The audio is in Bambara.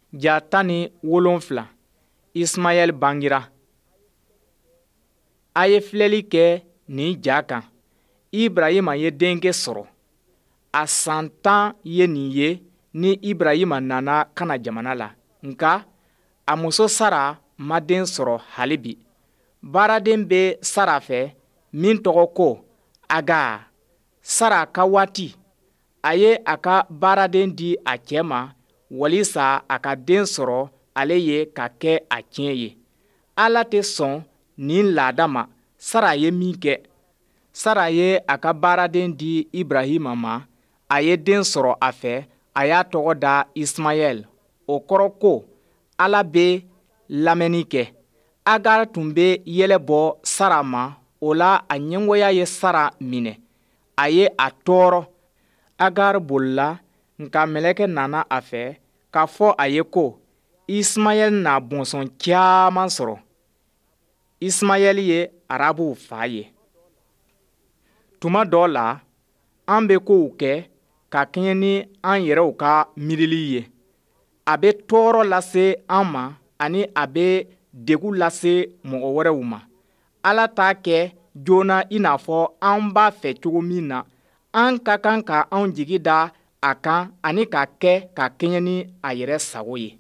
Ja 17 Ismaɛl bangira. A ye filɛli kɛ nin ja kan. Ibrahima ye denkɛ sɔrɔ. A san 10 ye nin ye ni Ibrahima nana kana jamana la. Nka a muso Sara ma den sɔrɔ hali bi. Baaraden bɛ Sara fɛ min tɔgɔ ko Agar. Sara ka waati, a ye a ka baaraden di a cɛ ma walisa a ka den sɔrɔ ale ye ka kɛ a tiɲɛ ye. Ala tɛ sɔn nin laada ma. Sara ye min kɛ. Sara ye a ka baaraden di Ibrahima ma. A ye den sɔrɔ a fɛ. A y'a tɔgɔ da Ismaɛl. O kɔrɔ ko Ala bɛ lamɛnni kɛ. Agar tun bɛ yɛlɛ bɔ Sara ma, o la a ɲɛngoya ye Sara minɛ. A ye a tɔɔrɔ. Agar bolila, nka mɛlɛkɛ nana a fɛ k'a fɔ a ye ko Ismaɛl na bɔnsɔn caman sɔrɔ. Ismaɛl ye Arabuw fa ye. Tuma dɔw la, an bɛ kow kɛ ka kɛɲɛ ni an yɛrɛw ka miirili ye. A bɛ tɔɔrɔ lase an ma ani a bɛ degun lase mɔgɔ wɛrɛw ma. Ala t'a kɛ joona i n'a fɔ an b'a fɛ cogo min na. An ka kan ka an jigi da a kan ani ka kɛ ka kɛɲɛ ni a yɛrɛ sago ye.